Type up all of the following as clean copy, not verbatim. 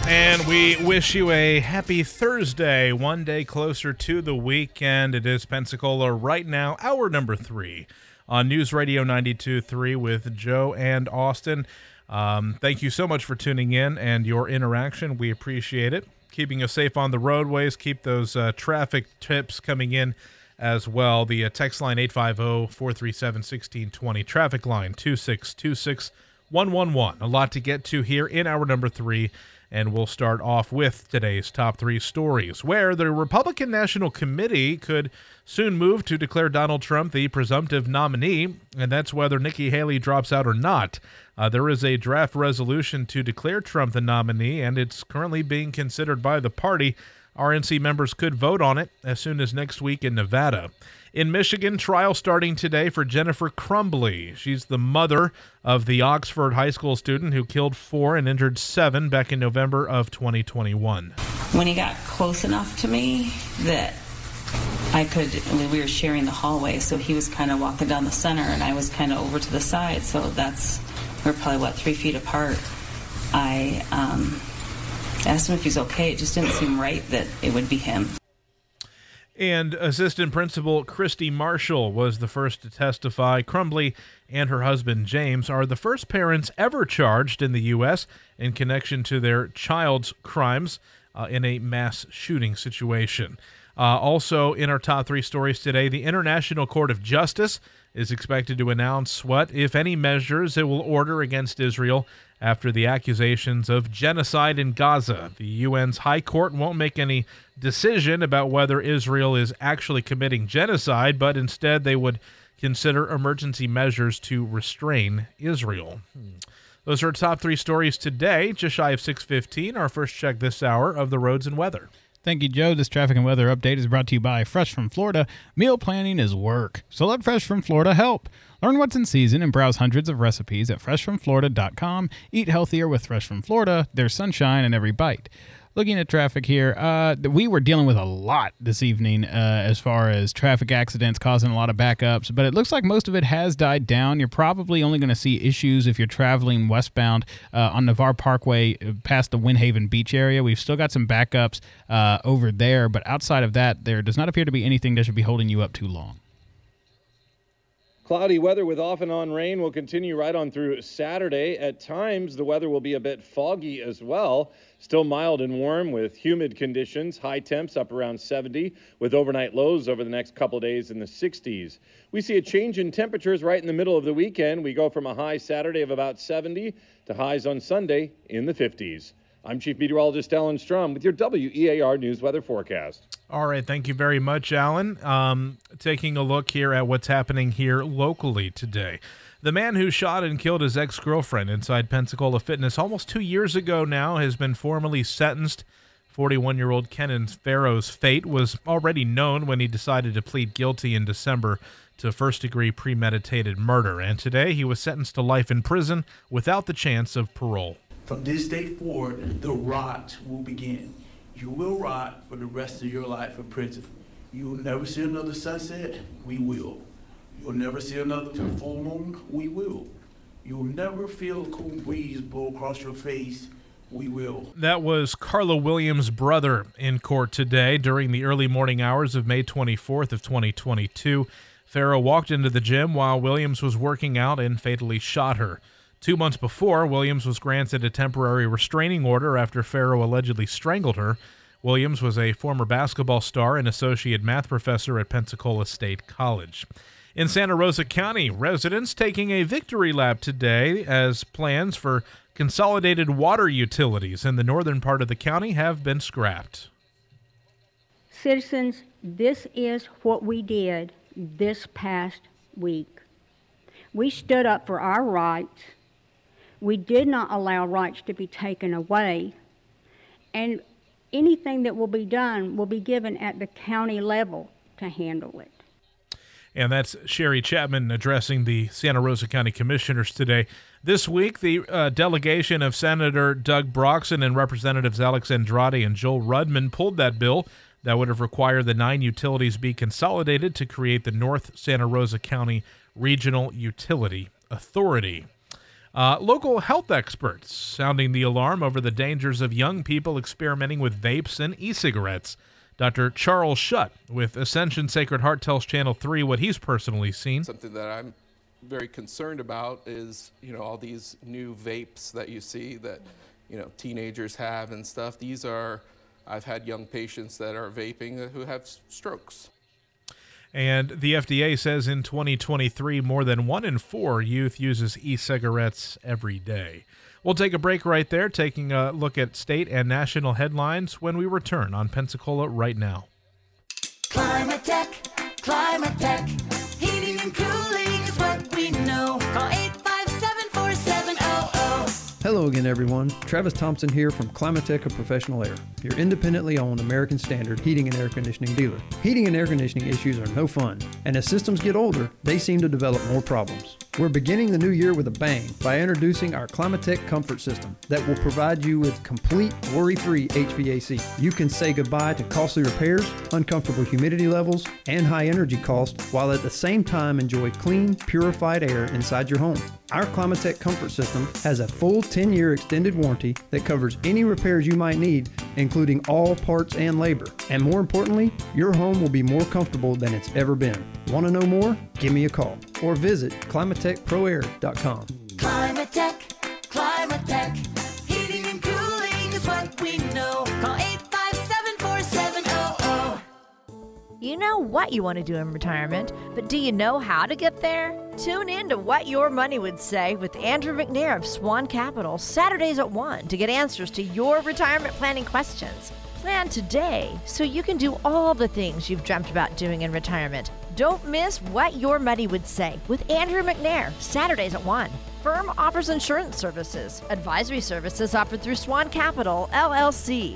And we wish you a happy Thursday, one day closer to the weekend. It is Pensacola right now, hour number 3 on News Radio 92.3 with Joe and Austin. Thank you so much for tuning in and your interaction. We appreciate it. Keeping us safe on the roadways. Keep those traffic tips coming in as well. The text line 850-437-1620. Traffic line 2626111. A lot to get to here in hour number 3. And we'll start off with today's top 3 stories, where the Republican National Committee could soon move to declare Donald Trump the presumptive nominee, and that's whether Nikki Haley drops out or not. There is a draft resolution to declare Trump the nominee, and it's currently being considered by the party. RNC members could vote on it as soon as next week in Nevada. In Michigan, trial starting today for Jennifer Crumbley. She's the mother of the Oxford high school student who killed 4 and injured 7 back in November of 2021. When he got close enough to me that we were sharing the hallway, so he was kind of walking down the center and I was kind of over to the side, so we're probably, 3 feet apart. I asked him if he's okay. It just didn't seem right that it would be him. And Assistant Principal Christy Marshall was the first to testify. Crumbley and her husband James are the first parents ever charged in the U.S. in connection to their child's crimes in a mass shooting situation. Also in our top 3 stories today, the International Court of Justice is expected to announce what, if any, measures it will order against Israel after the accusations of genocide in Gaza. The UN's High Court won't make any decision about whether Israel is actually committing genocide, but instead they would consider emergency measures to restrain Israel. Those are our top 3 stories today, just shy of 6:15. Our first check this hour of the roads and weather. Thank you, Joe. This traffic and weather update is brought to you by Fresh from Florida. Meal planning is work, so let Fresh from Florida help. Learn what's in season and browse hundreds of recipes at freshfromflorida.com. Eat healthier with Fresh from Florida. There's sunshine in every bite. Looking at traffic here, we were dealing with a lot this evening as far as traffic accidents causing a lot of backups, but it looks like most of it has died down. You're probably only going to see issues if you're traveling westbound on Navarre Parkway past the Windhaven Beach area. We've still got some backups over there, but outside of that, there does not appear to be anything that should be holding you up too long. Cloudy weather with off and on rain will continue right on through Saturday. At times, the weather will be a bit foggy as well. Still mild and warm with humid conditions. High temps up around 70 with overnight lows over the next couple of days in the 60s. We see a change in temperatures right in the middle of the weekend. We go from a high Saturday of about 70 to highs on Sunday in the 50s. I'm Chief Meteorologist Alan Strum with your WEAR News Weather Forecast. All right, thank you very much, Alan. Taking a look here at what's happening here locally today. The man who shot and killed his ex-girlfriend inside Pensacola Fitness almost 2 years ago now has been formally sentenced. 41-year-old Kenan Farrow's fate was already known when he decided to plead guilty in December to first-degree premeditated murder, and today he was sentenced to life in prison without the chance of parole. From this day forward, the rot will begin. You will rot for the rest of your life in prison. You will never see another sunset. We will. You'll never see another full moon. We will. You'll never feel a cool breeze blow across your face. We will. That was Carla Williams' brother in court today during the early morning hours of May 24th of 2022. Farrow walked into the gym while Williams was working out and fatally shot her. 2 months before, Williams was granted a temporary restraining order after Farrow allegedly strangled her. Williams was a former basketball star and associate math professor at Pensacola State College. In Santa Rosa County, residents taking a victory lap today as plans for consolidated water utilities in the northern part of the county have been scrapped. Citizens, this is what we did this past week. We stood up for our rights. We did not allow rights to be taken away, and anything that will be done will be given at the county level to handle it. And that's Sherry Chapman addressing the Santa Rosa County Commissioners today. This week, the delegation of Senator Doug Broxson and Representatives Alex Andrade and Joel Rudman pulled that bill that would have required the 9 utilities be consolidated to create the North Santa Rosa County Regional Utility Authority. Local health experts sounding the alarm over the dangers of young people experimenting with vapes and e-cigarettes. Dr. Charles Schutt with Ascension Sacred Heart tells Channel 3 what he's personally seen. Something that I'm very concerned about is, all these new vapes that you see that, teenagers have and stuff. I've had young patients that are vaping who have strokes. And the FDA says in 2023, more than 1 in 4 youth uses e-cigarettes every day. We'll take a break right there, taking a look at state and national headlines when we return on Pensacola Right Now. Climate Tech, heating and cooling is what we know. Call 857-4700. Hello again, everyone. Travis Thompson here from Climatech of Professional Air, your independently owned American Standard heating and air conditioning dealer. Heating and air conditioning issues are no fun, and as systems get older, they seem to develop more problems. We're beginning the new year with a bang by introducing our Climatech Comfort System that will provide you with complete worry-free HVAC. You can say goodbye to costly repairs, uncomfortable humidity levels, and high energy costs, while at the same time enjoy clean, purified air inside your home. Our Climatech Comfort System has a full 10-year extended warranty that covers any repairs you might need, including all parts and labor. And more importantly, your home will be more comfortable than it's ever been. Want to know more? Give me a call or visit climatechproair.com. Climatech, heating and cooling is what we know. Call 857-4700. You know what you want to do in retirement, but do you know how to get there? Tune in to What Your Money Would Say with Andrew McNair of Swan Capital, Saturdays at 1 to get answers to your retirement planning questions. Plan today so you can do all the things you've dreamt about doing in retirement. Don't miss What Your Money Would Say with Andrew McNair, Saturdays at 1. Firm offers insurance services. Advisory services offered through Swan Capital, LLC.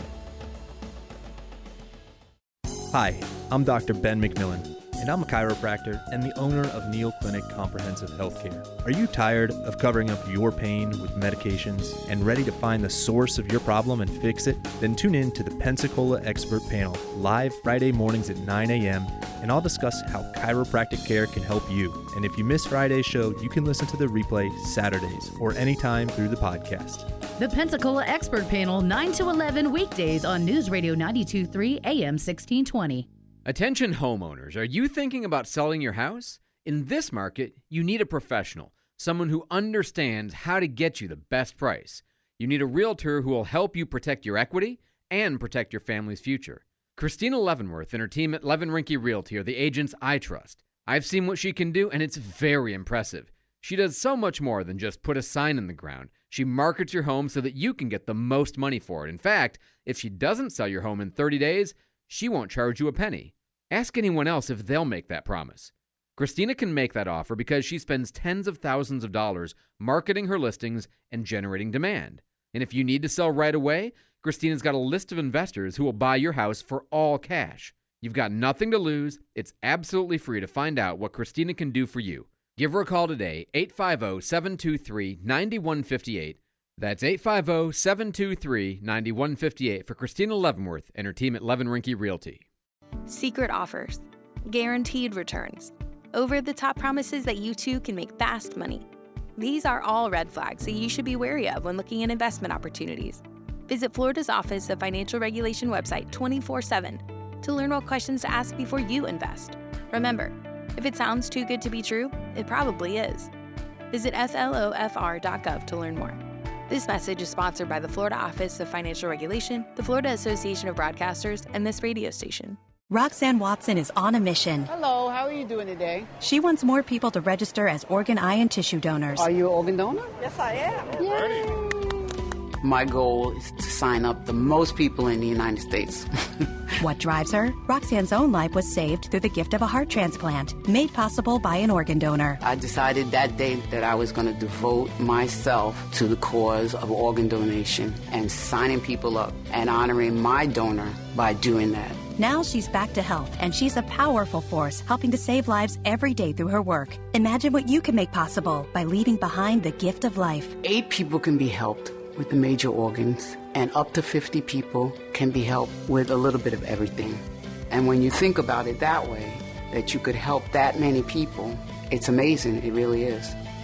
Hi, I'm Dr. Ben McMillan, and I'm a chiropractor and the owner of Neal Clinic Comprehensive Healthcare. Are you tired of covering up your pain with medications and ready to find the source of your problem and fix it? Then tune in to the Pensacola Expert Panel, live Friday mornings at 9 a.m., and I'll discuss how chiropractic care can help you. And if you miss Friday's show, you can listen to the replay Saturdays or anytime through the podcast. The Pensacola Expert Panel, 9 to 11 weekdays on News Radio 92.3 AM 1620. Attention homeowners, are you thinking about selling your house? In this market, you need a professional, someone who understands how to get you the best price. You need a realtor who will help you protect your equity and protect your family's future. Christina Leavenworth and her team at Levin Rinke Realty are the agents I trust. I've seen what she can do, and it's very impressive. She does so much more than just put a sign in the ground. She markets your home so that you can get the most money for it. In fact, if she doesn't sell your home in 30 days, she won't charge you a penny. Ask anyone else if they'll make that promise. Christina can make that offer because she spends tens of thousands of dollars marketing her listings and generating demand. And if you need to sell right away, Christina's got a list of investors who will buy your house for all cash. You've got nothing to lose. It's absolutely free to find out what Christina can do for you. Give her a call today, 850-723-9158. That's 850-723-9158 for Christina Leavenworth and her team at Levin Rinke Realty. Secret offers, guaranteed returns, over-the-top promises that you too can make fast money. These are all red flags that you should be wary of when looking at investment opportunities. Visit Florida's Office of Financial Regulation website 24/7 to learn what questions to ask before you invest. Remember, if it sounds too good to be true, it probably is. Visit slofr.gov to learn more. This message is sponsored by the Florida Office of Financial Regulation, the Florida Association of Broadcasters, and this radio station. Roxanne Watson is on a mission. Hello, how are you doing today? She wants more people to register as organ, eye, and tissue donors. Are you an organ donor? Yes, I am. Yay. My goal is to sign up the most people in the United States. What drives her? Roxanne's own life was saved through the gift of a heart transplant, made possible by an organ donor. I decided that day that I was going to devote myself to the cause of organ donation and signing people up and honoring my donor by doing that. Now she's back to health, and she's a powerful force helping to save lives every day through her work. Imagine what you can make possible by leaving behind the gift of life. 8 people can be helped with the major organs, and up to 50 people can be helped with a little bit of everything. And when you think about it that way, that you could help that many people, it's amazing. It really is.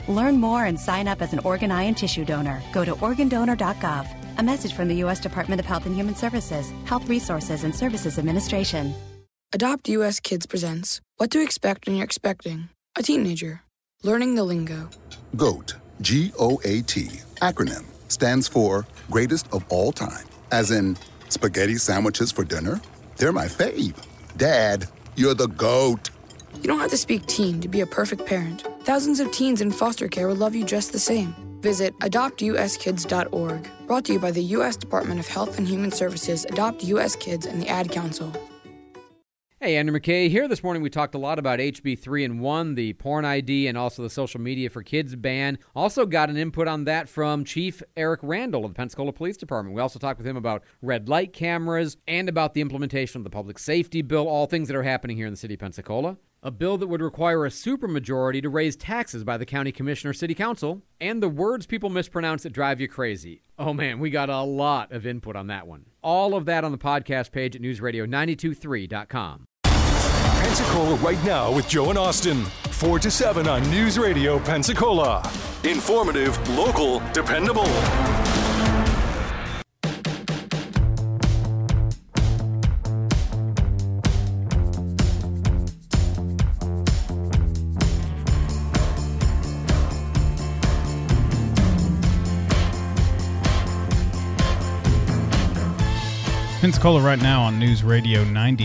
Learn more and sign up as an organ, eye, and tissue donor. Go to organdonor.gov. A message from the U.S. Department of Health and Human Services, Health Resources and Services Administration. Adopt US Kids presents What to Expect When You're Expecting a Teenager. Learning the lingo. GOAT, G-O-A-T, acronym, stands for Greatest of All Time. As in, spaghetti sandwiches for dinner? They're my fave. Dad, you're the GOAT. You don't have to speak teen to be a perfect parent. Thousands of teens in foster care will love you just the same. Visit adoptuskids.org. Brought to you by the U.S. Department of Health and Human Services, Adopt U.S. Kids, and the Ad Council. Hey, Andrew McKay here. This morning we talked a lot about HB 3-in-1, the porn ID, and also the social media for kids ban. Also got an input on that from Chief Eric Randall of the Pensacola Police Department. We also talked with him about red light cameras and about the implementation of the public safety bill, all things that are happening here in the city of Pensacola. A bill that would require a supermajority to raise taxes by the county commissioner city council, and the words people mispronounce that drive you crazy. Oh man, we got a lot of input on that one. All of that on the podcast page at newsradio923.com. Pensacola right now with Joe and Austin. 4 to 7 on News Radio Pensacola. Informative, local, dependable. Pensacola right now on News Radio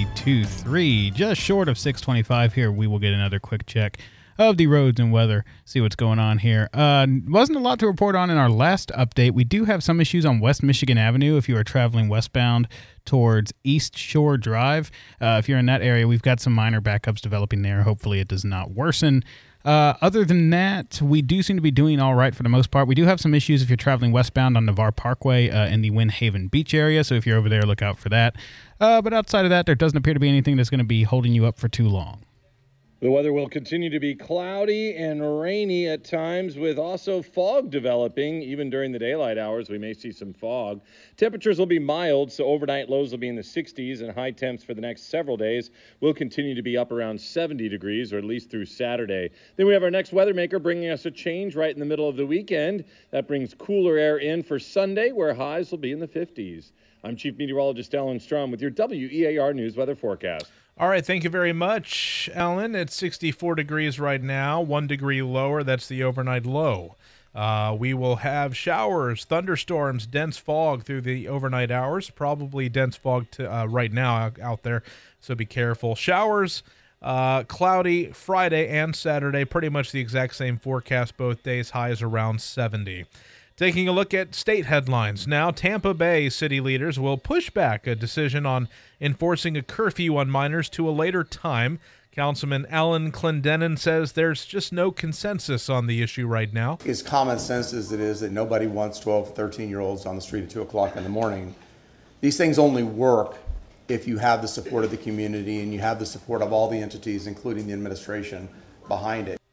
92.3, just short of 625 here. We will get another quick check of the roads and weather, see what's going on here. Wasn't a lot to report on in our last update. We do have some issues on West Michigan Avenue if you are traveling westbound towards East Shore Drive. If you're in that area, we've got some minor backups developing there. Hopefully it does not worsen. Other than that, we do seem to be doing all right for the most part. We do have some issues if you're traveling westbound on Navarre Parkway in the Windhaven Beach area, so if you're over there, look out for that. But outside of that, there doesn't appear to be anything that's going to be holding you up for too long. The weather will continue to be cloudy and rainy at times, with also fog developing. Even during the daylight hours, we may see some fog. Temperatures will be mild, so overnight lows will be in the 60s, and high temps for the next several days will continue to be up around 70 degrees, or at least through Saturday. Then we have our next weather maker bringing us a change right in the middle of the weekend. That brings cooler air in for Sunday, where highs will be in the 50s. I'm Chief Meteorologist Alan Strom with your WEAR News weather forecast. All right, thank you very much, Alan. It's 64 degrees right now, 1 degree lower. That's the overnight low. We will have showers, thunderstorms, dense fog through the overnight hours. Probably dense fog right now out there, so be careful. Showers, cloudy Friday and Saturday, pretty much the exact same forecast both days, highs around 70. Taking a look at state headlines now, Tampa Bay city leaders will push back a decision on enforcing a curfew on minors to a later time. Councilman Alan Clendenin says there's just no consensus on the issue right now. As common sense as it is that nobody wants 12, 13-year-olds on the street at 2 o'clock in the morning, these things only work if you have the support of the community and you have the support of all the entities, including the administration, behind it.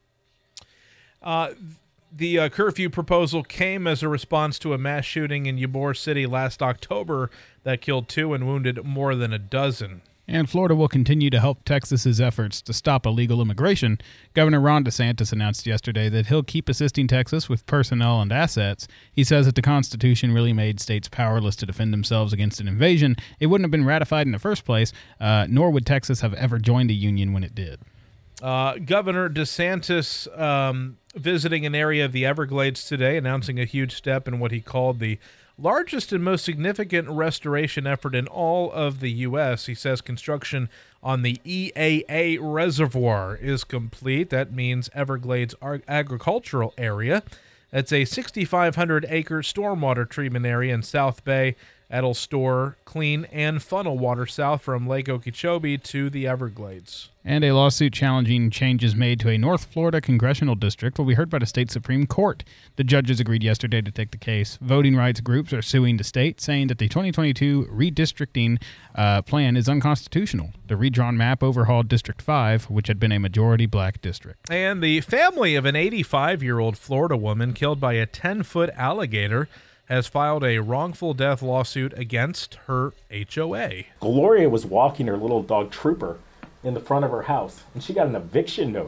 The curfew proposal came as a response to a mass shooting in Ybor City last October that killed 2 and wounded more than a dozen. And Florida will continue to help Texas's efforts to stop illegal immigration. Governor Ron DeSantis announced yesterday that he'll keep assisting Texas with personnel and assets. He says that the Constitution really made states powerless to defend themselves against an invasion. It wouldn't have been ratified in the first place, nor would Texas have ever joined a union when it did. Governor DeSantis visiting an area of the Everglades today, announcing a huge step in what he called the largest and most significant restoration effort in all of the U.S. He says construction on the EAA Reservoir is complete. That means Everglades Agricultural Area. It's a 6,500-acre stormwater treatment area in South Bay. It'll store clean and funnel water south from Lake Okeechobee to the Everglades. And a lawsuit challenging changes made to a North Florida congressional district will be heard by the state Supreme Court. The judges agreed yesterday to take the case. Voting rights groups are suing the state, saying that the 2022 redistricting plan is unconstitutional. The redrawn map overhauled District 5, which had been a majority black district. And the family of an 85-year-old Florida woman killed by a 10-foot alligator has filed a wrongful death lawsuit against her HOA. Gloria was walking her little dog Trooper in the front of her house, and she got an eviction notice.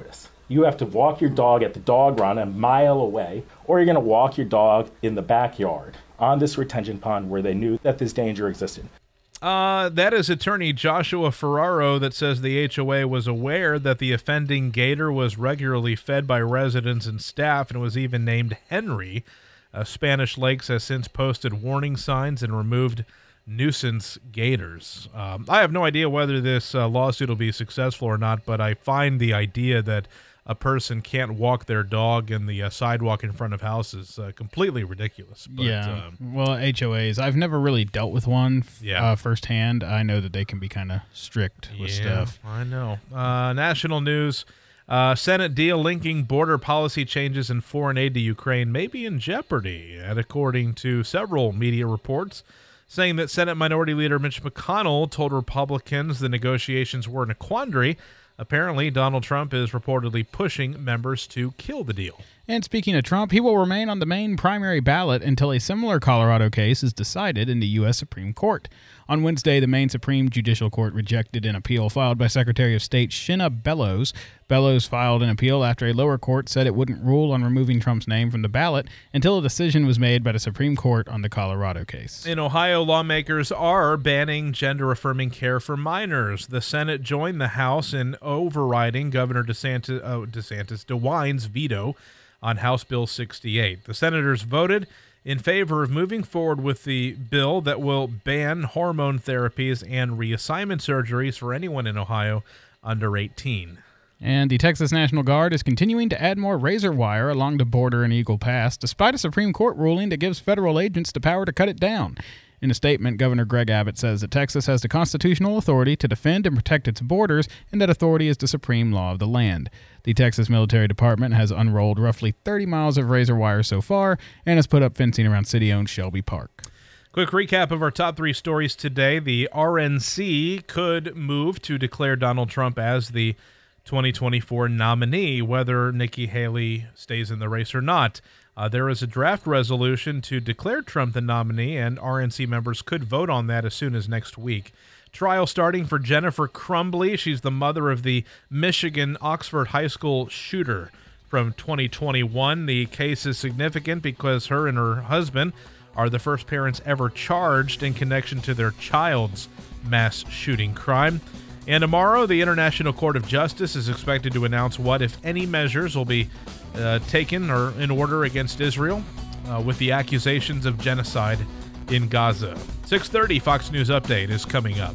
You have to walk your dog at the dog run a mile away, or you're going to walk your dog in the backyard on this retention pond where they knew that this danger existed. That is attorney Joshua Ferraro that says the HOA was aware that the offending gator was regularly fed by residents and staff and was even named Henry. Spanish Lakes has since posted warning signs and removed nuisance gators. I have no idea whether this lawsuit will be successful or not, but I find the idea that a person can't walk their dog in the sidewalk in front of houses completely ridiculous. But, yeah. Well, HOAs, I've never really dealt with one firsthand. I know that they can be kind of strict with stuff. I know. National news. Senate deal linking border policy changes and foreign aid to Ukraine may be in jeopardy, and according to several media reports, saying that Senate Minority Leader Mitch McConnell told Republicans the negotiations were in a quandary. Apparently, Donald Trump is reportedly pushing members to kill the deal. And speaking of Trump, he will remain on the main primary ballot until a similar Colorado case is decided in the U.S. Supreme Court. On Wednesday, the Maine Supreme Judicial Court rejected an appeal filed by Secretary of State Shinna Bellows. Bellows filed an appeal after a lower court said it wouldn't rule on removing Trump's name from the ballot until a decision was made by the Supreme Court on the Colorado case. In Ohio, lawmakers are banning gender-affirming care for minors. The Senate joined the House in overriding Governor DeWine's veto on House Bill 68. The senators voted in favor of moving forward with the bill that will ban hormone therapies and reassignment surgeries for anyone in Ohio under 18. And the Texas National Guard is continuing to add more razor wire along the border in Eagle Pass, despite a Supreme Court ruling that gives federal agents the power to cut it down. In a statement, Governor Greg Abbott says that Texas has the constitutional authority to defend and protect its borders, and that authority is the supreme law of the land. The Texas Military Department has unrolled roughly 30 miles of razor wire so far and has put up fencing around city-owned Shelby Park. Quick recap of our top three stories today. The RNC could move to declare Donald Trump as the 2024 nominee, whether Nikki Haley stays in the race or not. There is a draft resolution to declare Trump the nominee, and RNC members could vote on that as soon as next week. Trial starting for Jennifer Crumbley. She's the mother of the Michigan Oxford High School shooter from 2021. The case is significant because her and her husband are the first parents ever charged in connection to their child's mass shooting crime. And tomorrow, the International Court of Justice is expected to announce what, if any, measures will be taken or in order against Israel with the accusations of genocide in Gaza. 6:30 Fox News Update is coming up.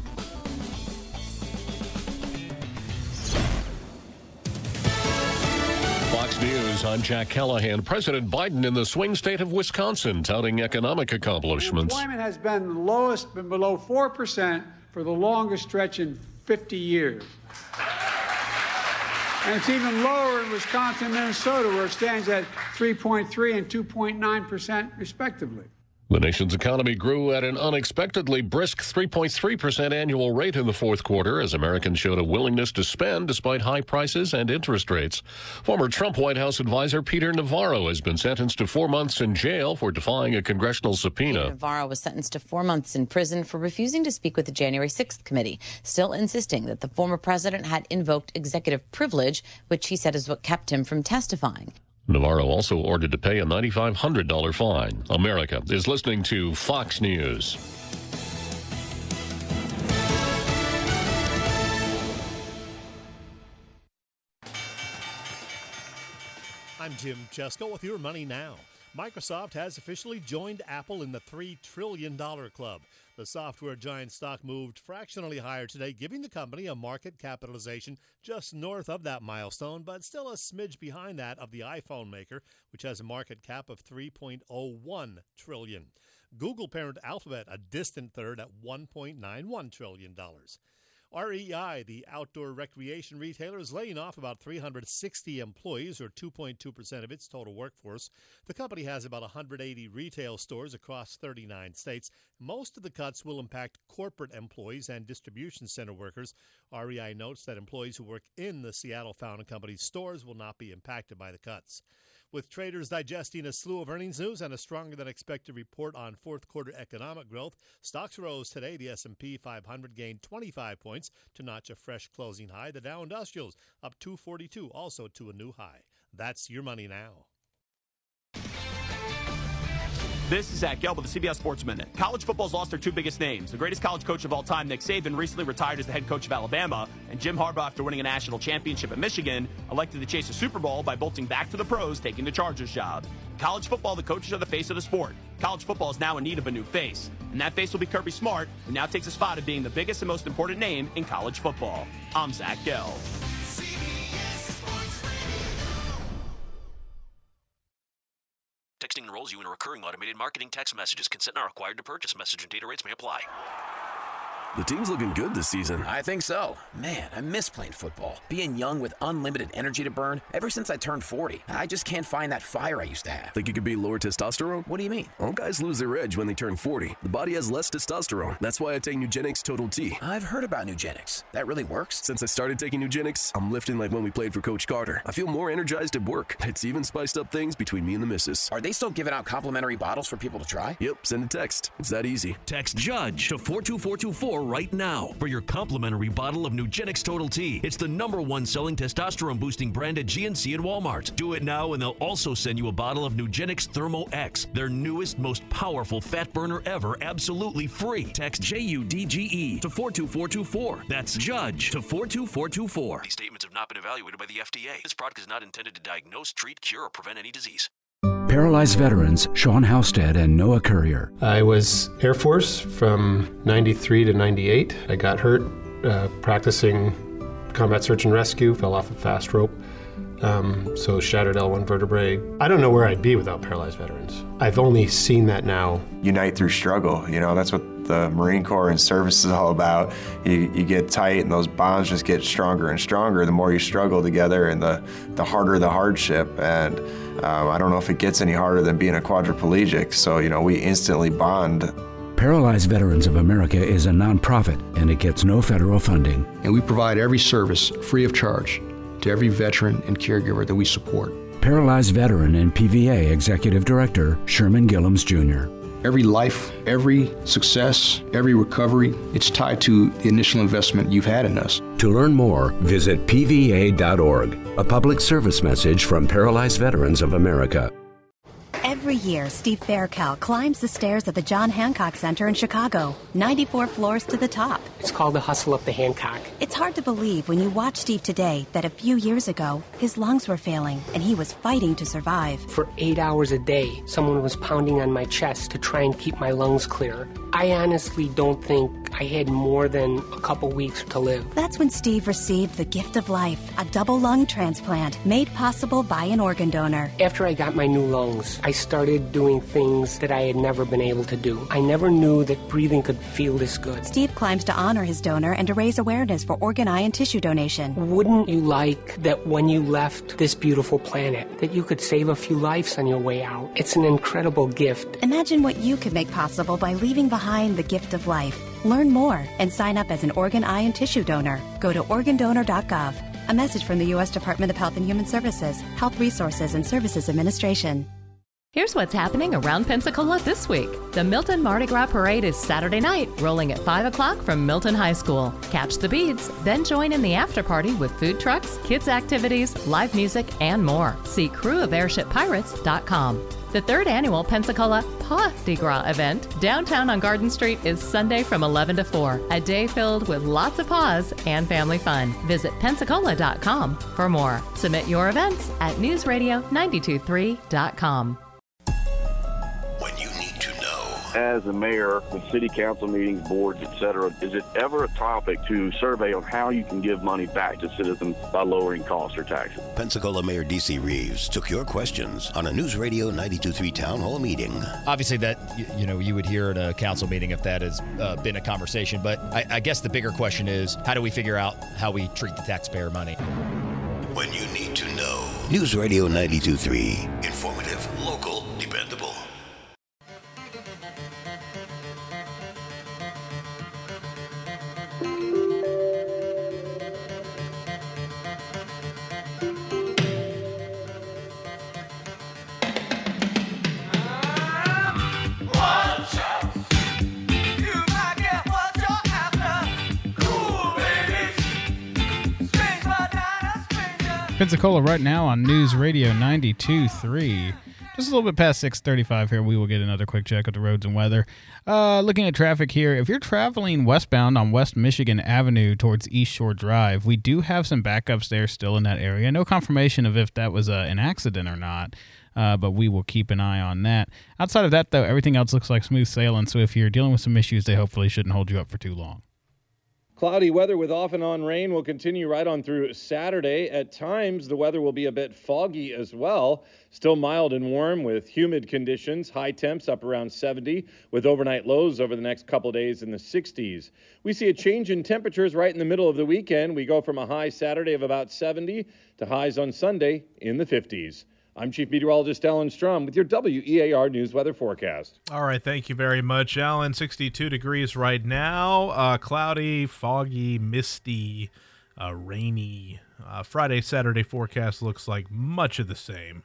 Fox News, I'm Jack Callahan. President Biden in the swing state of Wisconsin touting economic accomplishments. Unemployment has been the lowest, been below 4% for the longest stretch in 50 years. And it's even lower in Wisconsin and Minnesota, where it stands at 3.3 and 2.9% respectively. The nation's economy grew at an unexpectedly brisk 3.3% annual rate in the fourth quarter as Americans showed a willingness to spend despite high prices and interest rates. Former Trump White House advisor Peter Navarro has been sentenced to 4 months in jail for defying a congressional subpoena. Peter Navarro was sentenced to 4 months in prison for refusing to speak with the January 6th committee, still insisting that the former president had invoked executive privilege, which he said is what kept him from testifying. Navarro also ordered to pay a $9,500 fine. America is listening to Fox News. I'm Jim Chesko with your Money Now. Microsoft has officially joined Apple in the $3 trillion club. The software giant stock moved fractionally higher today, giving the company a market capitalization just north of that milestone, but still a smidge behind that of the iPhone maker, which has a market cap of $3.01 trillion. Google parent Alphabet, a distant third at $1.91 trillion. REI, the outdoor recreation retailer, is laying off about 360 employees, or 2.2% of its total workforce. The company has about 180 retail stores across 39 states. Most of the cuts will impact corporate employees and distribution center workers. REI notes that employees who work in the Seattle Fountain Company's stores will not be impacted by the cuts. With traders digesting a slew of earnings news and a stronger than expected report on fourth quarter economic growth, stocks rose today. The S&P 500 gained 25 points to notch a fresh closing high. The Dow Industrials up 242, also to a new high. That's your money now. This is Zach Gelb with the CBS Sports Minute. College football's lost their two biggest names. The greatest college coach of all time, Nick Saban, recently retired as the head coach of Alabama, and Jim Harbaugh, after winning a national championship at Michigan, elected to chase a Super Bowl by bolting back to the pros, taking the Chargers job. College football, the coaches are the face of the sport. College football is now in need of a new face, and that face will be Kirby Smart, who now takes a spot at being the biggest and most important name in college football. I'm Zach Gelb. Texting enrolls you in a recurring automated marketing text messages. Consent not required to purchase. Message and data rates may apply. The team's looking good this season. I think so. Man, I miss playing football. Being young with unlimited energy to burn. Ever since I turned 40, I just can't find that fire I used to have. Think it could be lower testosterone? What do you mean? All guys lose their edge when they turn 40. The body has less testosterone. That's why I take Nugenix Total T. I've heard about Nugenix. That really works? Since I started taking Nugenix, I'm lifting like when we played for Coach Carter. I feel more energized at work. It's even spiced up things between me and the missus. Are they still giving out complimentary bottles for people to try? Yep, send a text. It's that easy. Text JUDGE to 42424 right now for your complimentary bottle of Nugenix Total T. It's the #1 selling testosterone-boosting brand at GNC and Walmart. Do it now, and they'll also send you a bottle of Nugenix Thermo X, their newest, most powerful fat burner ever, absolutely free. Text JUDGE to 42424. That's JUDGE to 42424. These statements have not been evaluated by the FDA. This product is not intended to diagnose, treat, cure, or prevent any disease. Paralyzed veterans Sean Halstead and Noah Courier. I was Air Force from 93 to 98. I got hurt practicing combat search and rescue, fell off a fast rope, so shattered L1 vertebrae. I don't know where I'd be without paralyzed veterans. I've only seen that now. Unite through struggle, that's what the Marine Corps and service is all about. You get tight and those bonds just get stronger and stronger the more you struggle together, and the harder the hardship. And I don't know if it gets any harder than being a quadriplegic, so we instantly bond. Paralyzed Veterans of America is a nonprofit, and it gets no federal funding. And we provide every service free of charge to every veteran and caregiver that we support. Paralyzed veteran and PVA Executive Director Sherman Gillums Jr. Every life, every success, every recovery, it's tied to the initial investment you've had in us. To learn more, visit pva.org, a public service message from Paralyzed Veterans of America. Every year, Steve Faircal climbs the stairs at the John Hancock Center in Chicago, 94 floors to the top. It's called the Hustle Up the Hancock. It's hard to believe when you watch Steve today that a few years ago, his lungs were failing and he was fighting to survive. For 8 hours a day, someone was pounding on my chest to try and keep my lungs clear. I honestly don't think I had more than a couple weeks to live. That's when Steve received the gift of life, a double lung transplant made possible by an organ donor. After I got my new lungs, I started doing things that I had never been able to do. I never knew that breathing could feel this good. Steve climbs to honor his donor and to raise awareness for organ, eye, and tissue donation. Wouldn't you like that when you left this beautiful planet, that you could save a few lives on your way out? It's an incredible gift. Imagine what you could make possible by leaving behind the gift of life. Learn more and sign up as an organ, eye, and tissue donor. Go to organdonor.gov. A message from the U.S. Department of Health and Human Services, Health Resources and Services Administration. Here's what's happening around Pensacola this week. The Milton Mardi Gras Parade is Saturday night, rolling at 5 o'clock from Milton High School. Catch the beads, then join in the after party with food trucks, kids' activities, live music, and more. See crewofairshippirates.com. The third annual Pensacola Pas de Gras event, downtown on Garden Street, is Sunday from 11 to 4. A day filled with lots of paws and family fun. Visit Pensacola.com for more. Submit your events at newsradio923.com. When you need to know. As a mayor, with city council meetings, boards, etc., is it ever a topic to survey on how you can give money back to citizens by lowering costs or taxes? Pensacola Mayor D.C. Reeves took your questions on a News Radio 92.3 Town Hall meeting. Obviously that, you would hear at a council meeting if that has been a conversation, but I guess the bigger question is, how do we figure out how we treat the taxpayer money? When you need to know. News Radio 92.3. Informative, local, dependable. Pensacola right now on News Radio 92.3. Just a little bit past 6:35 here. We will get another quick check of the roads and weather. Looking at traffic here, if you're traveling westbound on West Michigan Avenue towards East Shore Drive, we do have some backups there still in that area. No confirmation of if that was an accident or not, but we will keep an eye on that. Outside of that, though, everything else looks like smooth sailing, so if you're dealing with some issues, they hopefully shouldn't hold you up for too long. Cloudy weather with off and on rain will continue right on through Saturday. At times, the weather will be a bit foggy as well. Still mild and warm with humid conditions. High temps up around 70 with overnight lows over the next couple days in the 60s. We see a change in temperatures right in the middle of the weekend. We go from a high Saturday of about 70 to highs on Sunday in the 50s. I'm Chief Meteorologist Alan Strum with your WEAR News Weather Forecast. All right, thank you very much, Alan. 62 degrees right now. Cloudy, foggy, misty, rainy. Friday, Saturday forecast looks like much of the same.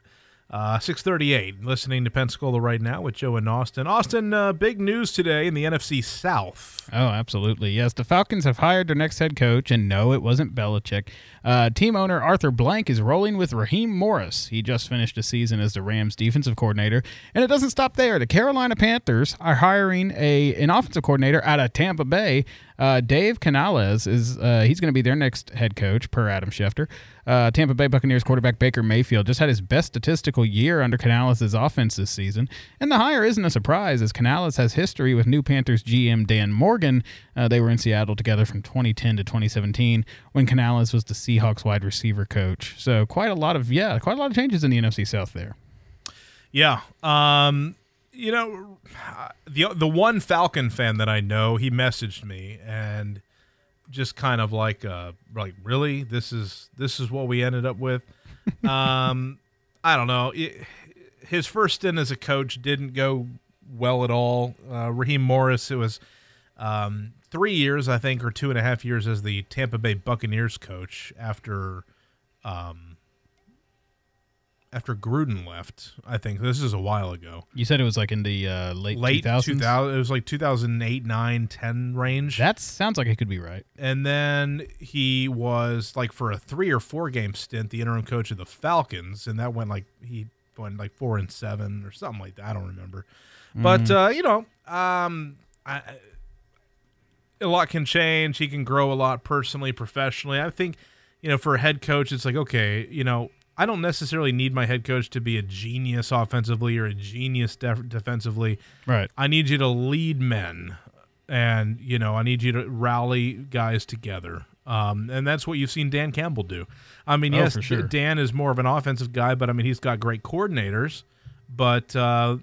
6:38, listening to Pensacola right now with Joe and Austin. Austin, big news today in the NFC South. Oh, absolutely. Yes, the Falcons have hired their next head coach, and no, it wasn't Belichick. Team owner Arthur Blank is rolling with Raheem Morris. He just finished a season as the Rams defensive coordinator, and it doesn't stop there. The Carolina Panthers are hiring an offensive coordinator out of Tampa Bay. Dave Canales is he's going to be their next head coach, per Adam Schefter. Tampa Bay Buccaneers quarterback Baker Mayfield just had his best statistical year under Canales' offense this season, and the hire isn't a surprise as Canales has history with new Panthers GM Dan Morgan. They were in Seattle together from 2010 to 2017 when Canales was the Seahawks wide receiver coach. So quite a lot of changes in the NFC South there. Yeah. You know, the one Falcon fan that I know, he messaged me and just kind of like really, this is what we ended up with. I don't know. His first stint as a coach didn't go well at all. Raheem Morris, it was 3 years, I think, or 2.5 years as the Tampa Bay Buccaneers coach after Gruden left. I think this is a while ago. You said it was like in the late 2000s? It was like 2008, 9, 10 range. That sounds like it could be right. And then he was like for a 3 or 4 game stint the interim coach of the Falcons, and that went like 4-7 or something like that. I don't remember. But a lot can change. He can grow a lot personally, professionally. I think, for a head coach, it's like, okay, I don't necessarily need my head coach to be a genius offensively or a genius defensively. Right. I need you to lead men, and I need you to rally guys together. And that's what you've seen Dan Campbell do. I mean, yes, for sure. Dan is more of an offensive guy, but I mean, he's got great coordinators. But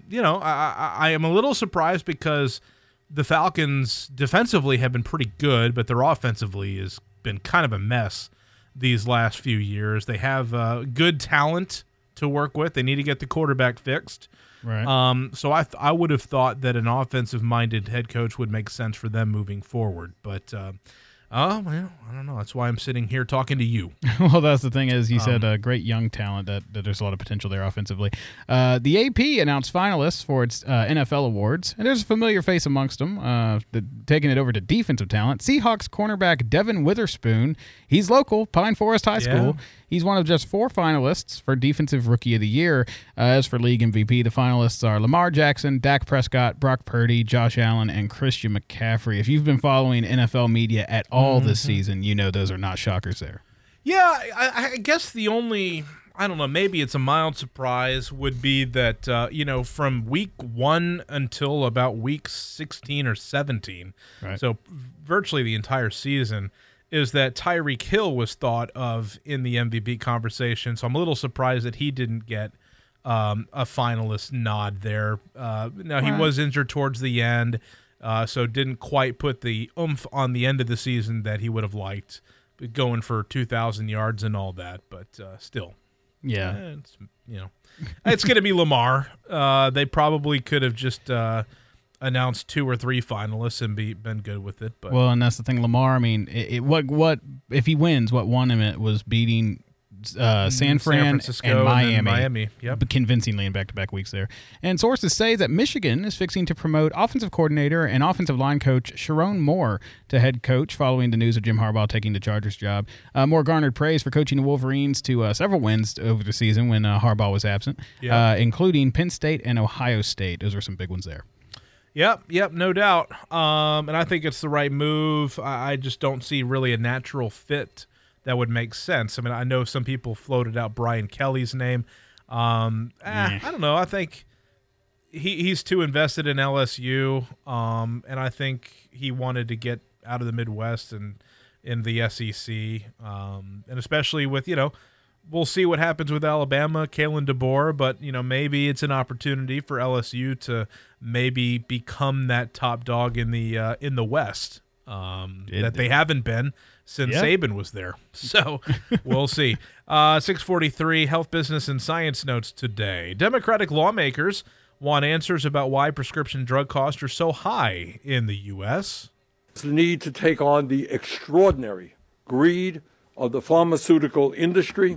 I am a little surprised because the Falcons defensively have been pretty good, but their offensively has been kind of a mess these last few years. They have good talent to work with. They need to get the quarterback fixed. Right. So I would have thought that an offensive-minded head coach would make sense for them moving forward. But, I don't know. That's why I'm sitting here talking to you. Well, that's the thing is you said great young talent that there's a lot of potential there offensively. The AP announced finalists for its NFL awards, and there's a familiar face amongst them, taking it over to defensive talent. Seahawks cornerback Devin Witherspoon. He's local, Pine Forest High School. He's one of just 4 finalists for Defensive Rookie of the Year. As for League MVP, the finalists are Lamar Jackson, Dak Prescott, Brock Purdy, Josh Allen, and Christian McCaffrey. If you've been following NFL media at all this season, those are not shockers there. Yeah, I guess the only, I don't know, maybe it's a mild surprise would be that, from week 1 until about week 16 or 17, right. So virtually the entire season, is that Tyreek Hill was thought of in the MVP conversation. So I'm a little surprised that he didn't get a finalist nod there. Now, he was injured towards the end, so didn't quite put the oomph on the end of the season that he would have liked, going for 2,000 yards and all that. But still. Yeah. It's going to be Lamar. They probably could have just announced 2 or 3 finalists and been good with it. But well, and that's the thing, Lamar. I mean, what if he wins? What won him it was beating San Francisco, and Miami. And Miami, yep. Convincingly in back-to-back weeks there. And sources say that Michigan is fixing to promote offensive coordinator and offensive line coach Sharon Moore to head coach following the news of Jim Harbaugh taking the Chargers job. Moore garnered praise for coaching the Wolverines to several wins over the season when Harbaugh was absent, including Penn State and Ohio State. Those are some big ones there. Yep, no doubt. And I think it's the right move. I just don't see really a natural fit that would make sense. I mean, I know some people floated out Brian Kelly's name. I don't know. I think he's too invested in LSU, and I think he wanted to get out of the Midwest and in the SEC, and especially with, we'll see what happens with Alabama, Kalen DeBoer, but, maybe it's an opportunity for LSU to maybe become that top dog in the West that they haven't been since Saban was there. So we'll see. 643 Health, Business, and Science notes today. Democratic lawmakers want answers about why prescription drug costs are so high in the U.S. It's the need to take on the extraordinary greed of the pharmaceutical industry.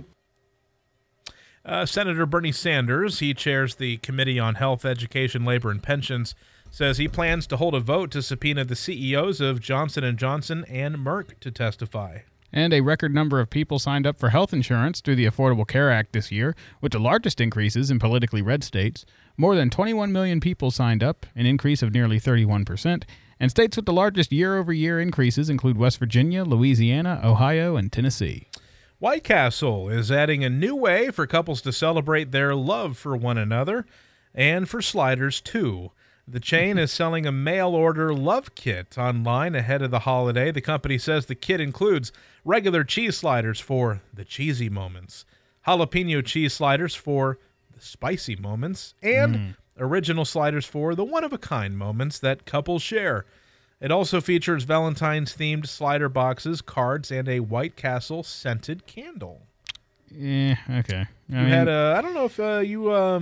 Senator Bernie Sanders, he chairs the Committee on Health, Education, Labor, and Pensions, says he plans to hold a vote to subpoena the CEOs of Johnson & Johnson and Merck to testify. And a record number of people signed up for health insurance through the Affordable Care Act this year, with the largest increases in politically red states. More than 21 million people signed up, an increase of nearly 31%. And states with the largest year-over-year increases include West Virginia, Louisiana, Ohio, and Tennessee. White Castle is adding a new way for couples to celebrate their love for one another, and for sliders, too. The chain is selling a mail-order love kit online ahead of the holiday. The company says the kit includes regular cheese sliders for the cheesy moments, jalapeno cheese sliders for the spicy moments, and original sliders for the one-of-a-kind moments that couples share. It also features Valentine's-themed slider boxes, cards, and a White Castle scented candle. Yeah, okay. I don't know if you I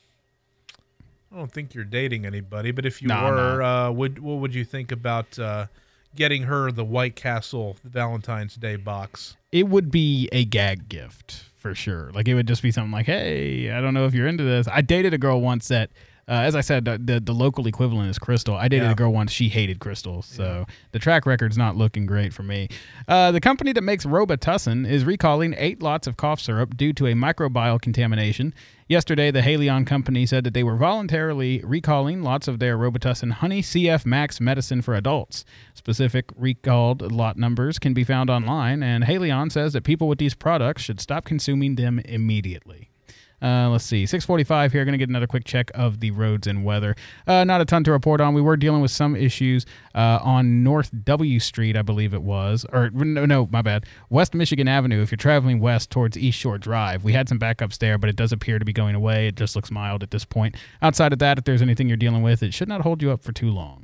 don't think you're dating anybody, but if you were, what would you think about getting her the White Castle Valentine's Day box? It would be a gag gift for sure. Like, it would just be something like, hey, I don't know if you're into this. I dated a girl once that, as I said, the local equivalent is Crystal. I dated a girl once, she hated Crystal, so the track record's not looking great for me. The company that makes Robitussin is recalling 8 lots of cough syrup due to a microbial contamination. Yesterday, the Haleon company said that they were voluntarily recalling lots of their Robitussin Honey CF Max medicine for adults. Specific recalled lot numbers can be found online, and Haleon says that people with these products should stop consuming them immediately. Let's see, 6:45 here. Going to get another quick check of the roads and weather. Not a ton to report on. We were dealing with some issues on North W Street, I believe it was. Or, no, my bad. West Michigan Avenue, if you're traveling west towards East Shore Drive. We had some backups there, but it does appear to be going away. It just looks mild at this point. Outside of that, if there's anything you're dealing with, it should not hold you up for too long.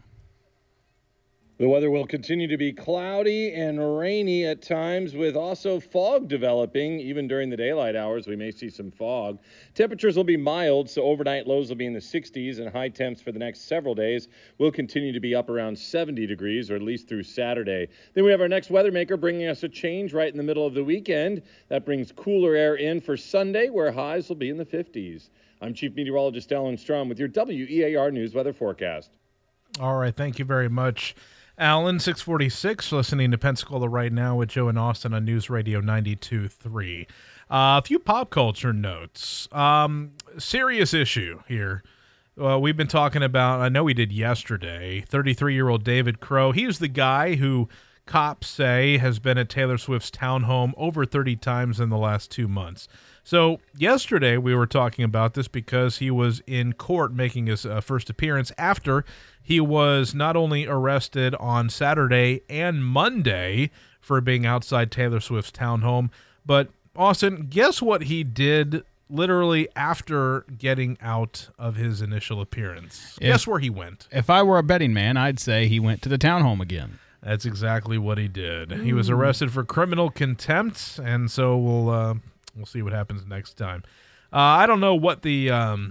The weather will continue to be cloudy and rainy at times, with also fog developing. Even during the daylight hours, we may see some fog. Temperatures will be mild, so overnight lows will be in the 60s, and high temps for the next several days will continue to be up around 70 degrees, or at least through Saturday. Then we have our next weather maker bringing us a change right in the middle of the weekend. That brings cooler air in for Sunday, where highs will be in the 50s. I'm Chief Meteorologist Alan Strom with your WEAR News Weather Forecast. All right, thank you very much, Alan. 646, listening to Pensacola right now with Joe and Austin on News Radio 92.3. A few pop culture notes. Serious issue here. We've been talking about, I know we did yesterday, 33-year-old David Crow. He's the guy who cops say has been at Taylor Swift's townhome over 30 times in the last 2 months. So yesterday we were talking about this because he was in court making his first appearance after he was not only arrested on Saturday and Monday for being outside Taylor Swift's townhome, but Austin, guess what he did literally after getting out of his initial appearance? Guess where he went? If I were a betting man, I'd say he went to the townhome again. That's exactly what he did. He was arrested for criminal contempt, and so we'll see what happens next time. I don't know what the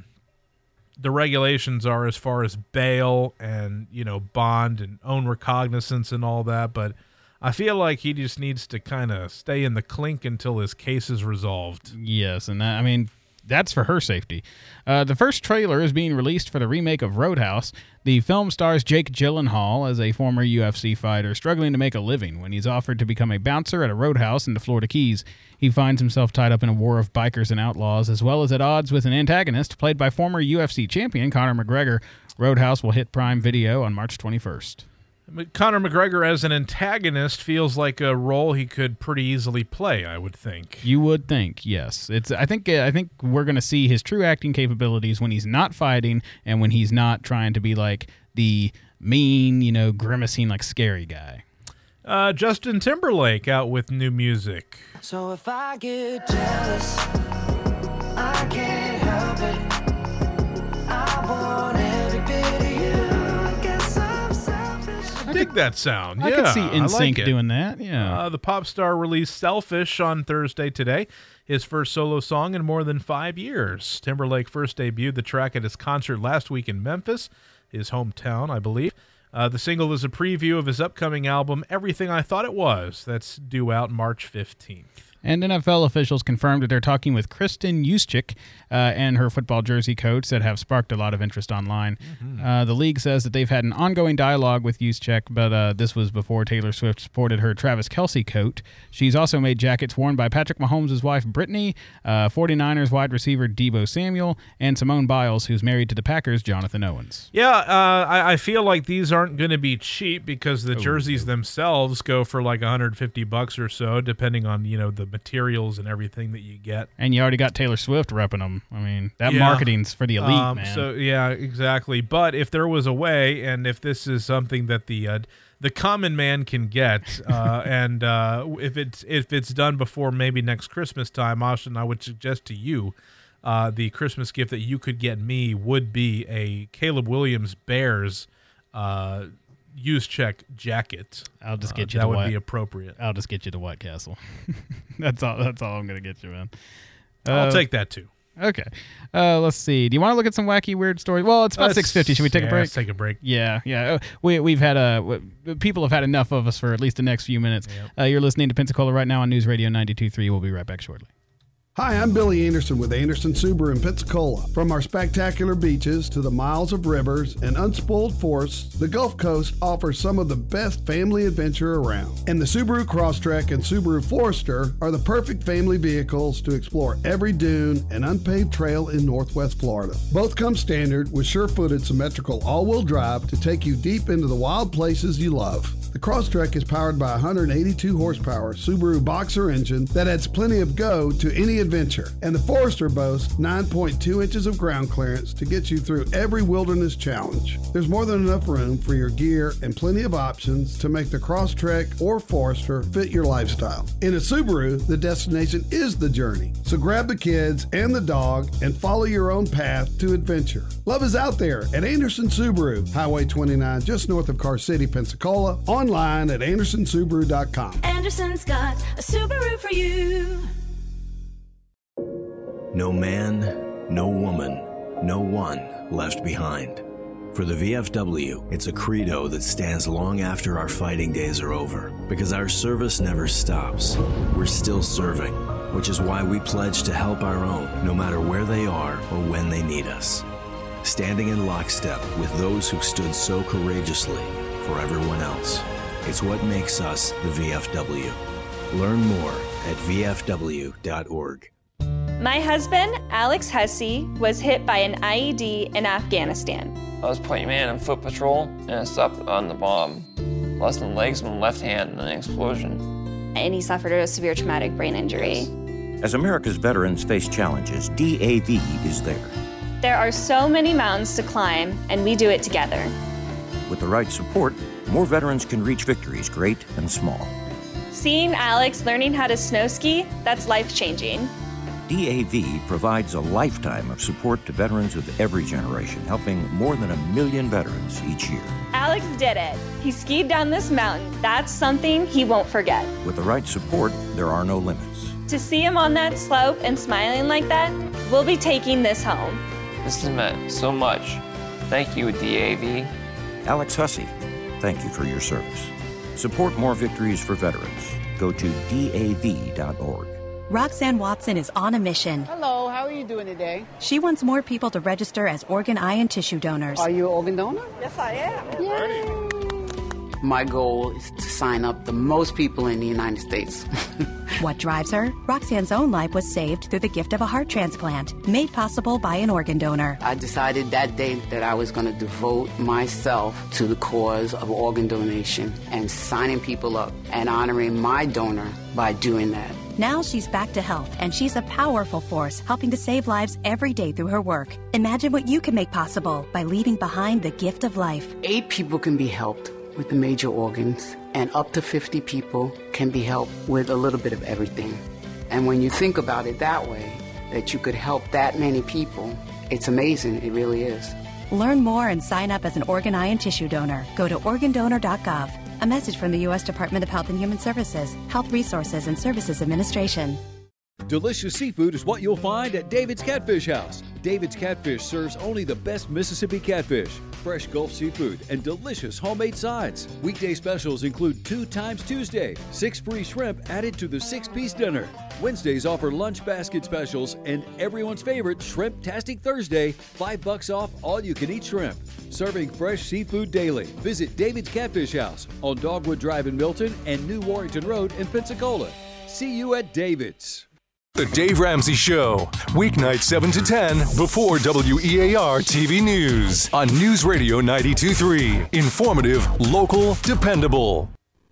regulations are as far as bail and, bond and own recognizance and all that, but I feel like he just needs to kind of stay in the clink until his case is resolved. Yes, and that's for her safety. The first trailer is being released for the remake of Roadhouse. The film stars Jake Gyllenhaal as a former UFC fighter struggling to make a living when he's offered to become a bouncer at a roadhouse in the Florida Keys. He finds himself tied up in a war of bikers and outlaws, as well as at odds with an antagonist played by former UFC champion Conor McGregor. Roadhouse will hit Prime Video on March 21st. Conor McGregor as an antagonist feels like a role he could pretty easily play, I would think. You would think, yes. I think we're going to see his true acting capabilities when he's not fighting and when he's not trying to be like the mean, grimacing, like scary guy. Justin Timberlake out with new music. So if I get jealous, I can't help it. I want every bit of you. I guess I'm selfish. I dig that sound. I could see NSYNC doing that. Yeah. The pop star released Selfish on Thursday today, his first solo song in more than 5 years. Timberlake first debuted the track at his concert last week in Memphis, his hometown, I believe. The single is a preview of his upcoming album, Everything I Thought It Was. That's due out March 15th. And NFL officials confirmed that they're talking with Kristen Juszczyk and her football jersey coach that have sparked a lot of interest online. Mm-hmm. The league says that they've had an ongoing dialogue with Juszczyk, but this was before Taylor Swift sported her Travis Kelce coat. She's also made jackets worn by Patrick Mahomes' wife, Brittany, 49ers wide receiver Deebo Samuel, and Simone Biles, who's married to the Packers' Jonathan Owens. Yeah, I feel like these aren't going to be cheap because the jerseys themselves go for like $150 or so, depending on, the materials and everything that you get. And you already got Taylor Swift repping them. I mean, that marketing's for the elite, man. So yeah, exactly. But if there was a way, and if this is something that the common man can get, and if it's done before maybe next Christmas time, Austin, I would suggest to you the Christmas gift that you could get me would be a Caleb Williams Bears Juszczyk jacket. I'll just get you that would be appropriate. I'll just get you the White Castle. That's all I'm gonna get you, man. I'll take that too. Okay. Let's see. Do you want to look at some wacky, weird stories? Well, it's about 6:50. Should we take a break? Let's take a break. Yeah. We've had people have had enough of us for at least the next few minutes. Yep. You're listening to Pensacola right now on News Radio 92.3. We'll be right back shortly. Hi, I'm Billy Anderson with Anderson Subaru in Pensacola. From our spectacular beaches to the miles of rivers and unspoiled forests, the Gulf Coast offers some of the best family adventure around. And the Subaru Crosstrek and Subaru Forester are the perfect family vehicles to explore every dune and unpaved trail in Northwest Florida. Both come standard with sure-footed symmetrical all-wheel drive to take you deep into the wild places you love. The Crosstrek is powered by a 182 horsepower Subaru Boxer engine that adds plenty of go to any adventure. And the Forester boasts 9.2 inches of ground clearance to get you through every wilderness challenge. There's more than enough room for your gear and plenty of options to make the Crosstrek or Forester fit your lifestyle. In a Subaru, the destination is the journey. So grab the kids and the dog and follow your own path to adventure. Love is out there at Anderson Subaru, Highway 29, just north of Car City, Pensacola. Online at AndersonSubaru.com. Anderson's got a Subaru for you. No man, no woman, no one left behind. For the VFW, it's a credo that stands long after our fighting days are over. Because our service never stops. We're still serving, which is why we pledge to help our own, no matter where they are or when they need us. Standing in lockstep with those who stood so courageously for everyone else. It's what makes us the VFW. Learn more at VFW.org. My husband, Alex Hussey, was hit by an IED in Afghanistan. I was playing man on foot patrol and I stepped on the bomb. Lost my legs and my left hand in an explosion. And he suffered a severe traumatic brain injury. As America's veterans face challenges, DAV is there. There are so many mountains to climb, and we do it together. With the right support, more veterans can reach victories great and small. Seeing Alex learning how to snow ski, that's life-changing. DAV provides a lifetime of support to veterans of every generation, helping more than 1 million veterans each year. Alex did it. He skied down this mountain. That's something he won't forget. With the right support, there are no limits. To see him on that slope and smiling like that, we'll be taking this home. This has meant so much. Thank you, DAV. Alex Hussey, thank you for your service. Support more victories for veterans. Go to DAV.org. Roxanne Watson is on a mission. Hello, how are you doing today? She wants more people to register as organ, eye, and tissue donors. Are you an organ donor? Yes, I am. Yay. My goal is to sign up the most people in the United States. What drives her? Roxanne's own life was saved through the gift of a heart transplant, made possible by an organ donor. I decided that day that I was going to devote myself to the cause of organ donation and signing people up and honoring my donor by doing that. Now she's back to health, and she's a powerful force helping to save lives every day through her work. Imagine what you can make possible by leaving behind the gift of life. 8 people can be helped with the major organs, and up to 50 people can be helped with a little bit of everything. And when you think about it that way, that you could help that many people, it's amazing. It really is. Learn more and sign up as an organ, eye, and tissue donor. Go to organdonor.gov. A message from the U.S. Department of Health and Human Services, Health Resources and Services Administration. Delicious seafood is what you'll find at David's Catfish House. David's Catfish serves only the best Mississippi catfish, fresh Gulf seafood, and delicious homemade sides. Weekday specials include 2 times Tuesday, 6 free shrimp added to the 6-piece dinner. Wednesdays offer lunch basket specials and everyone's favorite Shrimp-tastic Thursday, $5 off all-you-can-eat shrimp. Serving fresh seafood daily. Visit David's Catfish House on Dogwood Drive in Milton and New Warrington Road in Pensacola. See you at David's. The Dave Ramsey Show, weeknight 7 to 10 before WEAR TV News on News Radio 92.3. Informative, local, dependable.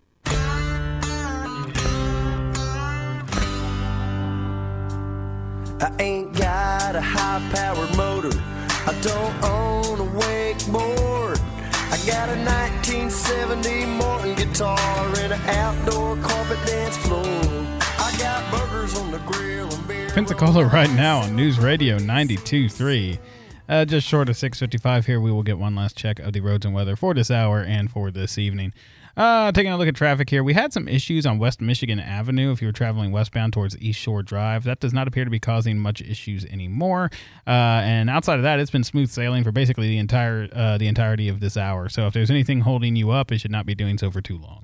I ain't got a high-powered motor. I don't own a wakeboard. I got a 1970 Morton guitar and an outdoor carpet dance floor. I got burgers on the grill and beer. Pensacola right now on News Radio 92.3. Just short of 6:55 here. We will get one last check of the roads and weather for this hour and for this evening. Taking a look at traffic here. We had some issues on West Michigan Avenue if you were traveling westbound towards East Shore Drive. That does not appear to be causing much issues anymore. And outside of that, it's been smooth sailing for basically the entirety of this hour. So if there's anything holding you up, it should not be doing so for too long.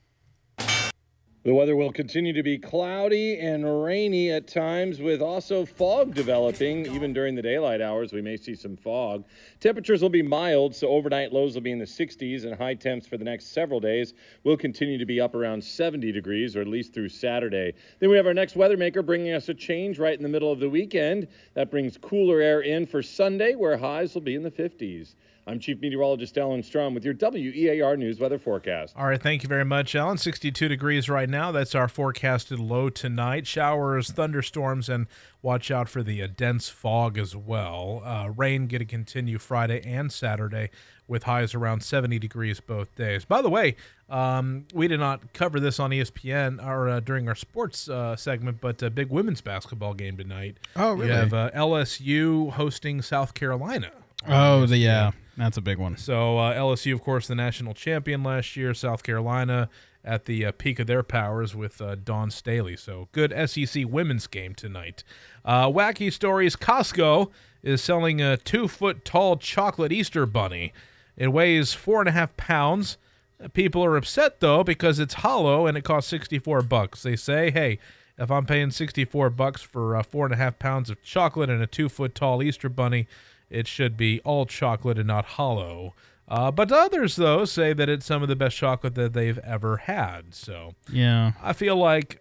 The weather will continue to be cloudy and rainy at times, with also fog developing. Even during the daylight hours, we may see some fog. Temperatures will be mild, so overnight lows will be in the 60s, and high temps for the next several days will continue to be up around 70 degrees, or at least through Saturday. Then we have our next weather maker bringing us a change right in the middle of the weekend. That brings cooler air in for Sunday, where highs will be in the 50s. I'm Chief Meteorologist Alan Strom with your WEAR News Weather Forecast. All right, thank you very much, Alan. 62 degrees right now. That's our forecasted low tonight. Showers, thunderstorms, and watch out for the dense fog as well. Rain going to continue Friday and Saturday with highs around 70 degrees both days. By the way, we did not cover this on ESPN or during our sports segment, but a big women's basketball game tonight. Oh, really? You have LSU hosting South Carolina. Oh, that's a big one. So LSU, of course, the national champion last year. South Carolina at the peak of their powers with Dawn Staley. So good SEC women's game tonight. Wacky stories. Costco is selling a 2-foot-tall chocolate Easter bunny. It weighs 4.5 pounds. People are upset, though, because it's hollow and it costs $64. They say, hey, if I'm paying $64 for 4.5 pounds of chocolate and a 2-foot-tall Easter bunny, it should be all chocolate and not hollow. But others, though, say that it's some of the best chocolate that they've ever had. So yeah, I feel like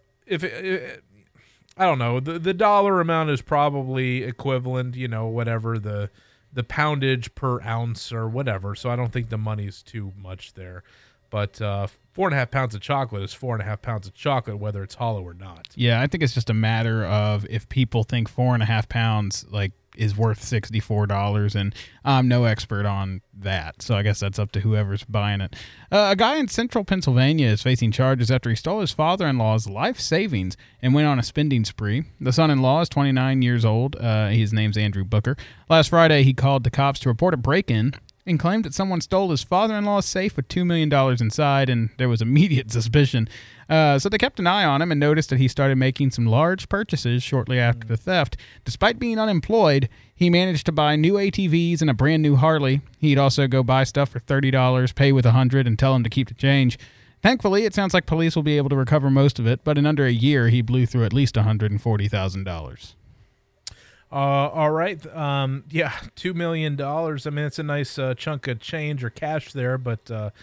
I don't know, the dollar amount is probably equivalent, whatever the poundage per ounce or whatever. So I don't think the money's too much there. But 4.5 pounds of chocolate is 4.5 pounds of chocolate, whether it's hollow or not. Yeah, I think it's just a matter of if people think 4.5 pounds is worth $64, and I'm no expert on that, so I guess that's up to whoever's buying it. A guy in central Pennsylvania is facing charges after he stole his father-in-law's life savings and went on a spending spree. The son-in-law is 29 years old. His name's Andrew Booker. Last Friday, he called the cops to report a break-in and claimed that someone stole his father-in-law's safe with $2 million inside, and there was immediate suspicion. So they kept an eye on him and noticed that he started making some large purchases shortly after the theft. Despite being unemployed, he managed to buy new ATVs and a brand new Harley. He'd also go buy stuff for $30, pay with $100, and tell him to keep the change. Thankfully, it sounds like police will be able to recover most of it, but in under a year, he blew through at least $140,000. All right. Yeah, $2 million. I mean, it's a nice chunk of change or cash there, but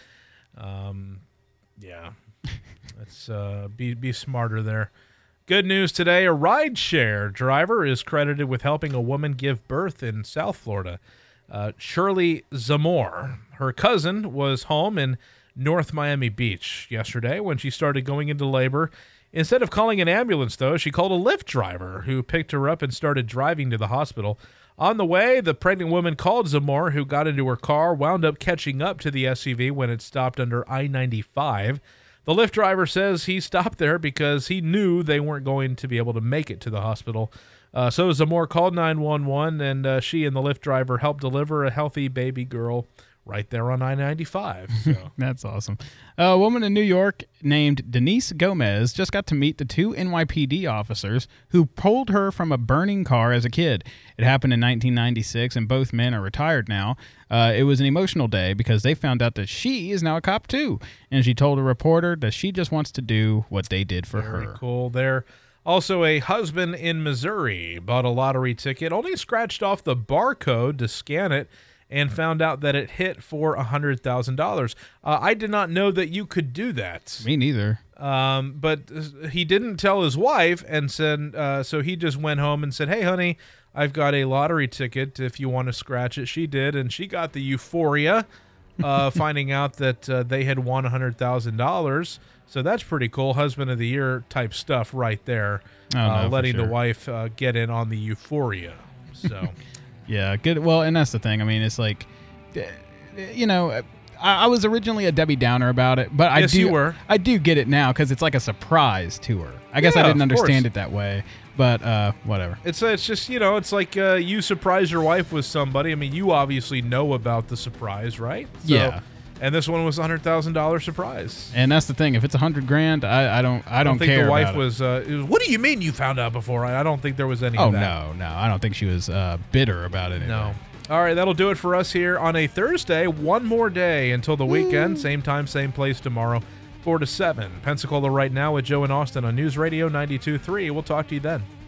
yeah, let's be smarter there. Good news today. A rideshare driver is credited with helping a woman give birth in South Florida. Shirley Zamore. Her cousin was home in North Miami Beach yesterday when she started going into labor. Instead of calling an ambulance, though, she called a Lyft driver who picked her up and started driving to the hospital. On the way, the pregnant woman called Zamore, who got into her car, wound up catching up to the SUV when it stopped under I-95. The Lyft driver says he stopped there because he knew they weren't going to be able to make it to the hospital. So Zamore called 911, and she and the Lyft driver helped deliver a healthy baby girl right there on I-95. So. That's awesome. A woman in New York named Denise Gomez just got to meet the two NYPD officers who pulled her from a burning car as a kid. It happened in 1996, and both men are retired now. It was an emotional day because they found out that she is now a cop too, and she told a reporter that she just wants to do what they did for her. Very cool there. Also, a husband in Missouri bought a lottery ticket, only scratched off the barcode to scan it, and found out that it hit for $100,000. I did not know that you could do that. Me neither. But he didn't tell his wife, and said, so he just went home and said, "Hey, honey, I've got a lottery ticket if you want to scratch it." She did, and she got the euphoria finding out that they had won $100,000. So that's pretty cool. Husband of the year type stuff right there. Letting the wife get in on the euphoria. So... Yeah, good. Well, and that's the thing. I mean, it's like, you know, I was originally a Debbie Downer about it, but yes, you were. I do get it now because it's like a surprise to her. I guess I didn't understand it that way, but whatever. It's just, you know, it's like you surprise your wife with somebody. I mean, you obviously know about the surprise, right? So, yeah. And this one was a $100,000 surprise. And that's the thing. If it's $100,000, I don't think care. The wife about was. What do you mean you found out before? I don't think there was any. Oh of that. no, I don't think she was bitter about it. Anyway. No. All right, that'll do it for us here on a Thursday. One more day until the weekend. Same time, same place tomorrow, 4 to 7. Pensacola right now with Joe and Austin on News Radio 92.3. We'll talk to you then.